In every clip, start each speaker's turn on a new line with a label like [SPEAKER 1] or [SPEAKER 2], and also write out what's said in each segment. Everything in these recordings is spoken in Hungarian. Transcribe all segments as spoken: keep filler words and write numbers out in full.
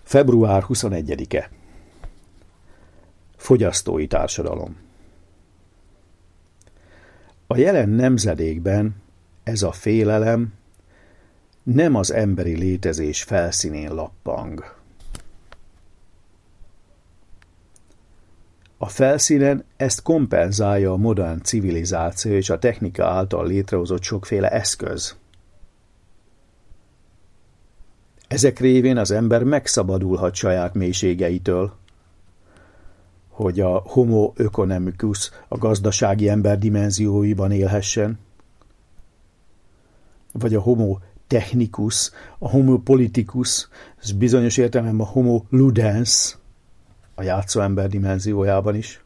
[SPEAKER 1] február huszonegyedike. Fogyasztói társadalom. A jelen nemzedékben ez a félelem nem az emberi létezés felszínén lappang. A felszínen ezt kompenzálja a modern civilizáció és a technika által létrehozott sokféle eszköz. Ezek révén az ember megszabadulhat saját mélységeitől, hogy a homo economicus, a gazdasági ember dimenzióiban élhessen, vagy a homo technicus, a homo politicus, ez bizonyos értelemben a homo ludens, a játszó ember dimenziójában is.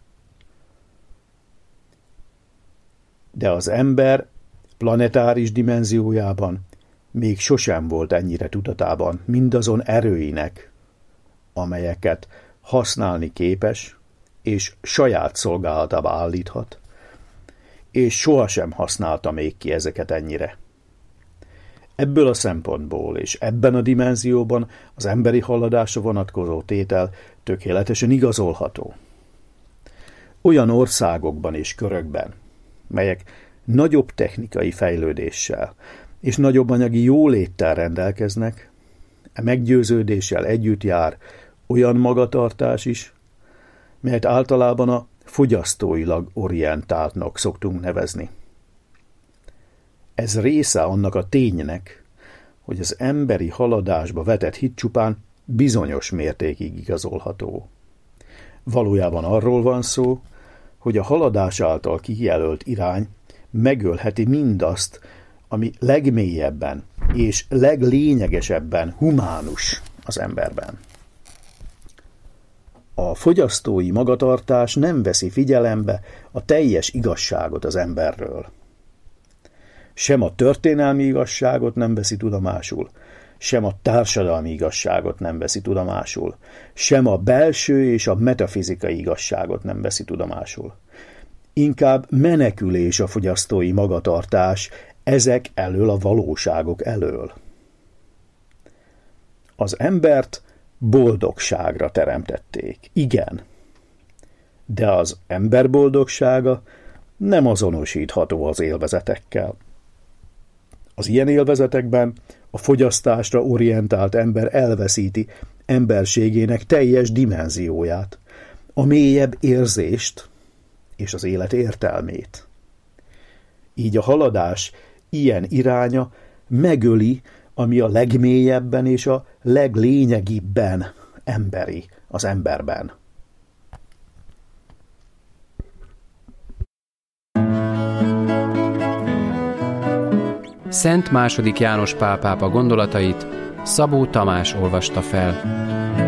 [SPEAKER 1] De az ember planetáris dimenziójában még sosem volt ennyire tudatában mindazon erőinek, amelyeket használni képes, és saját szolgálatába állíthat, és sohasem használta még ki ezeket ennyire. Ebből a szempontból és ebben a dimenzióban az emberi haladásra vonatkozó tétel tökéletesen igazolható. Olyan országokban és körökben, melyek nagyobb technikai fejlődéssel és nagyobb anyagi jóléttel rendelkeznek, e meggyőződéssel együtt jár olyan magatartás is, melyet általában a fogyasztóilag orientáltnak szoktunk nevezni. Ez része annak a ténynek, hogy az emberi haladásba vetett hit csupán bizonyos mértékig igazolható. Valójában arról van szó, hogy a haladás által kijelölt irány megölheti mindazt, ami legmélyebben és leglényegesebben humánus az emberben. A fogyasztói magatartás nem veszi figyelembe a teljes igazságot az emberről. Sem a történelmi igazságot nem veszi tudomásul, sem a társadalmi igazságot nem veszi tudomásul, sem a belső és a metafizikai igazságot nem veszi tudomásul. Inkább menekülés a fogyasztói magatartás ezek elől a valóságok elől. Az embert boldogságra teremtették, igen, de az ember boldogsága nem azonosítható az élvezetekkel. Az ilyen élvezetekben a fogyasztásra orientált ember elveszíti emberségének teljes dimenzióját, a mélyebb érzést és az élet értelmét. Így a haladás ilyen iránya megöli, ami a legmélyebben és a leglényegibben emberi az emberben.
[SPEAKER 2] Szent második János Pál pápa gondolatait Szabó Tamás olvasta fel.